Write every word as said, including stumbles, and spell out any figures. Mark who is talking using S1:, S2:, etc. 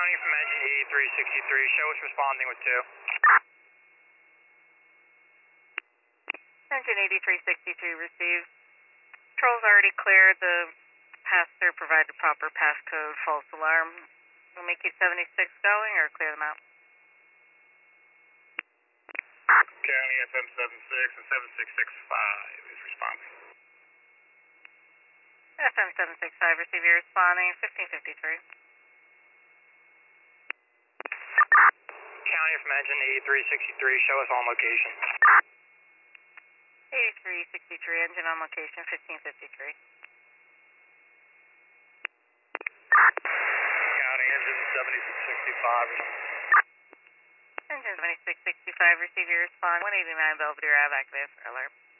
S1: County from engine eighty-three sixty-three, show us responding with two.
S2: Engine eighty-three sixty-three received. Controls already cleared. The passenger provided proper passcode, false alarm. We'll make you seventy-six going or clear them out.
S1: County F M seventy-six and seven six six five is responding.
S2: F M seven six five, receive your responding, fifteen fifty-three.
S1: County from engine eighty-three sixty-three, show us on location.
S2: eighty-three sixty-three, engine on location, fifteen fifty-three.
S1: County engine seventy-six sixty-five.
S2: Engine seventy-six sixty-five, receive your response, one eighty-nine Belvedere Ave, activate for alert.